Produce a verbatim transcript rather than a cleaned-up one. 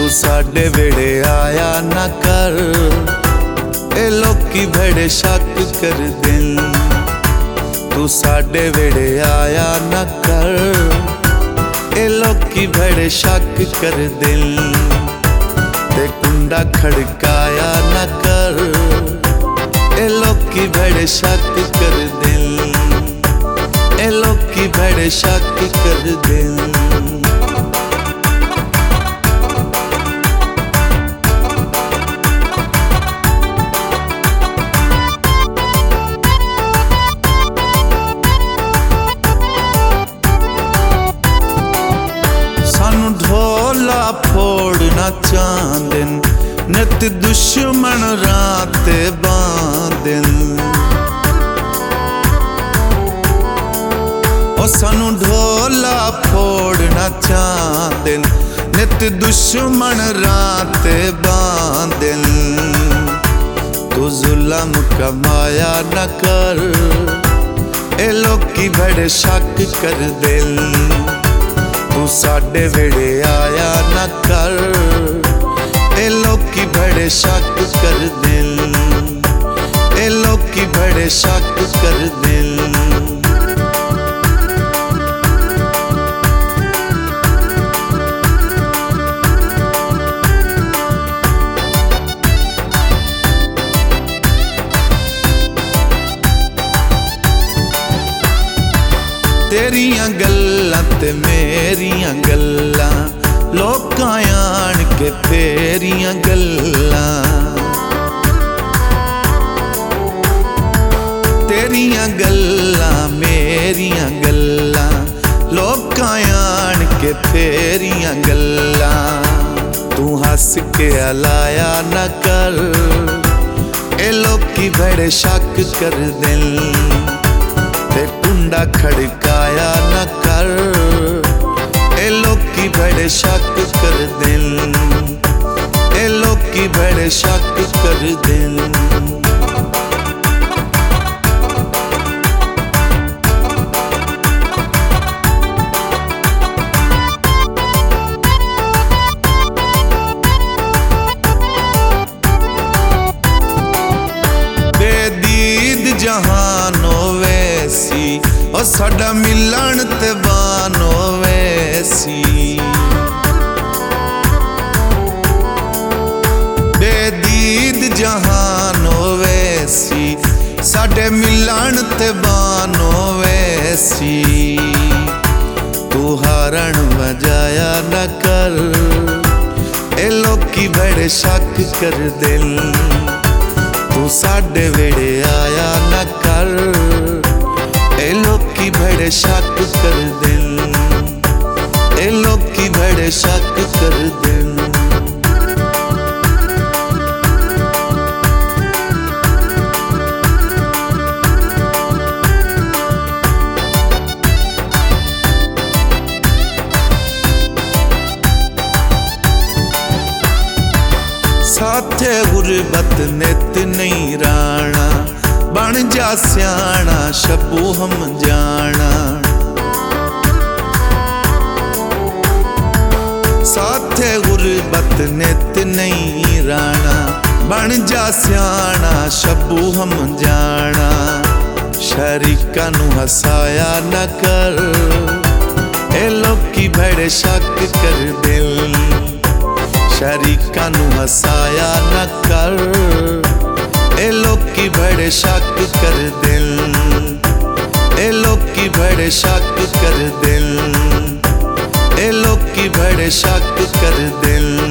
तू साडे वेड़े आया ना कर, ए लोकी बड़े शक कर दिल। तू साडे वेड़े आया ना कर, ए लोकी बड़े शक कर दिल। ते कुंडा खड़काया ना कर, ए लोकी बड़े शक कर दिल। ए लोकी बड़े शक कर दिल। सानू ढोला फोड़ना चांदन, नित दुश्मन रात बांधन। ओ सानू ढोला फोड़ना चांदन, नित दुश्मन रात बांधन। तू जुल्म कमाया न कर, ए लोकी बड़े शक कर दिल। तू साडे वेड़े आया ना कर, ए लोकी बड़े शक कर दिल। ए लोकी बड़े शक कर दिल। तेरियां गल्लां ते मेरियां गल्लां, लोकां आण के तेरियां गल्लां। तेरियां गल्लां मेरियां गल्लां, लोकां आण के तेरियां गल्लां। तू हस के हलाया न कर, ए लोकी बड़े शक कर दिल। ते कुंडा खड़काया न कर, ए लोकी बड़े शक कर दिल। ए लोकी बड़े शक कर दिल। बेदीद जहानो वैसी, ओ साडा मिलन ते बानो वैसी। बेदीद जहानो वैसी, साडे मिलन ते बानो वैसी। तू हारण बजाया न कर, ए लोकी बड़े शक कर दिल। तू साडे वेड़े आया न कर, ए लोकी बड़े शक कर दिल। ए लोकी बड़े शक कर दिल। साथे गुरबत नित नहीं राणा, बन जा स्याणा शबू हम जाना। साथे गुरबत नित नहीं राणा, बन जा स्याणा शबू हम जाना। शरीका नू हसाया न कर, ए लोकी बड़े शक कर दिल। शरीका नू हसाया न कर, ए लोकी बड़े शक कर दिल। ए लोकी बड़े शक कर दिल। ए लोकी बड़े शक कर दिल।